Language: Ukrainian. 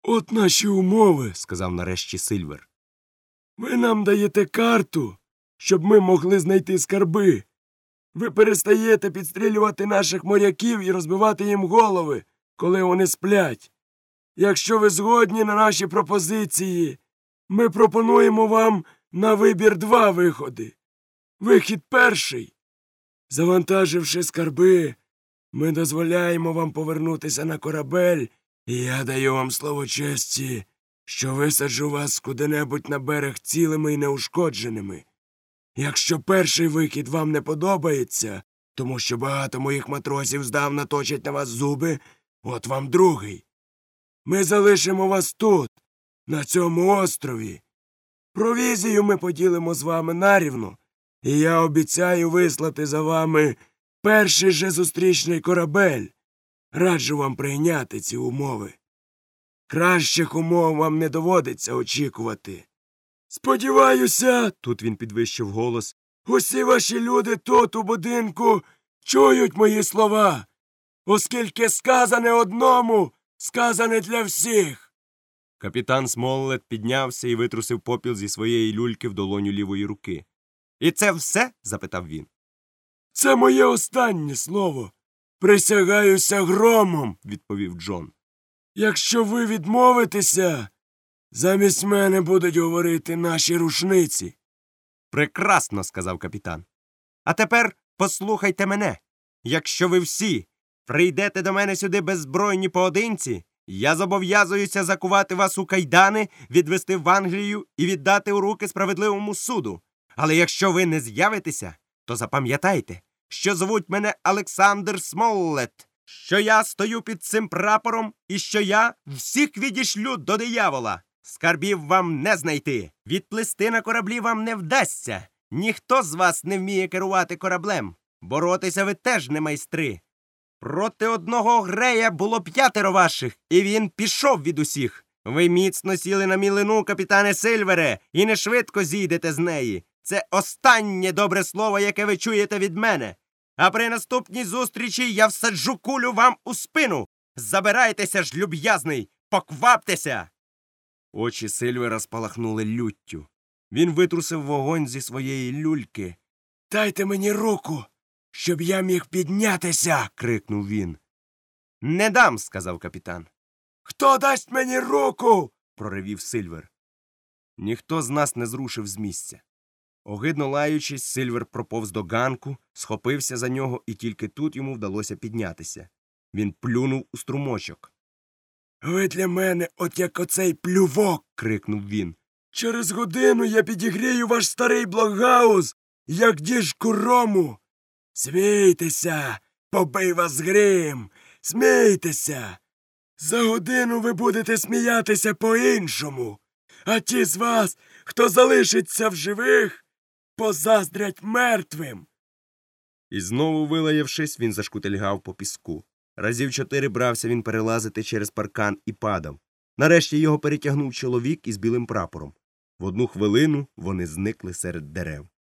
От наші умови, сказав нарешті Сильвер. Ви нам даєте карту, щоб ми могли знайти скарби. Ви перестаєте підстрілювати наших моряків і розбивати їм голови, коли вони сплять. Якщо ви згодні на наші пропозиції, ми пропонуємо вам на вибір 2 виходи. Вихід перший. Завантаживши скарби, ми дозволяємо вам повернутися на корабель, і я даю вам слово честі, що висаджу вас куди-небудь на берег цілими і неушкодженими. Якщо перший вихід вам не подобається, тому що багато моїх матросів здавна точать на вас зуби, от вам другий. Ми залишимо вас тут, на цьому острові. Провізію ми поділимо з вами нарівну, і я обіцяю вислати за вами перший же зустрічний корабель. Раджу вам прийняти ці умови. Кращих умов вам не доводиться очікувати. Сподіваюся, тут він підвищив голос, усі ваші люди тут, у будинку, чують мої слова, оскільки сказане одному, сказане для всіх. Капітан Смоллет піднявся і витрусив попіл зі своєї люльки в долоню лівої руки. «І це все?» – запитав він. «Це моє останнє слово. Присягаюся громом», – відповів Джон. «Якщо ви відмовитеся, замість мене будуть говорити наші рушниці». «Прекрасно», – сказав капітан. «А тепер послухайте мене. Якщо ви всі прийдете до мене сюди беззбройні поодинці, я зобов'язуюся закувати вас у кайдани, відвести в Англію і віддати у руки справедливому суду. Але якщо ви не з'явитеся, то запам'ятайте, що звуть мене Олександр Смоллет, що я стою під цим прапором і що я всіх відішлю до диявола. Скарбів вам не знайти, відплисти на кораблі вам не вдасться. Ніхто з вас не вміє керувати кораблем. Боротися ви теж не майстри. Проти одного Грея було 5 ваших, і він пішов від усіх. Ви міцно сіли на мілину, капітане Сильвере, і не швидко зійдете з неї. Це останнє добре слово, яке ви чуєте від мене. А при наступній зустрічі я всаджу кулю вам у спину. Забирайтеся ж, люб'язний, покваптеся!» Очі Сильвера спалахнули люттю. Він витрусив вогонь зі своєї люльки. «Дайте мені руку, щоб я міг піднятися!» – крикнув він. «Не дам!» – сказав капітан. «Хто дасть мені руку?» – проривів Сильвер. Ніхто з нас не зрушив з місця. Огидно лаючись, Сильвер проповз до ганку, схопився за нього, і тільки тут йому вдалося піднятися. Він плюнув у струмочок. «Ви для мене от як оцей плювок!» – крикнув він. «Через годину я підігрію ваш старий блокгаус, як діжку рому! Смійтеся, побий вас грім! Смійтеся! За годину ви будете сміятися по-іншому, а ті з вас, хто залишиться в живих, позаздрять мертвим!» І знову вилаявшись, він зашкутильгав по піску. Разів 4 брався він перелазити через паркан і падав. Нарешті його перетягнув чоловік із білим прапором. В одну хвилину вони зникли серед дерев.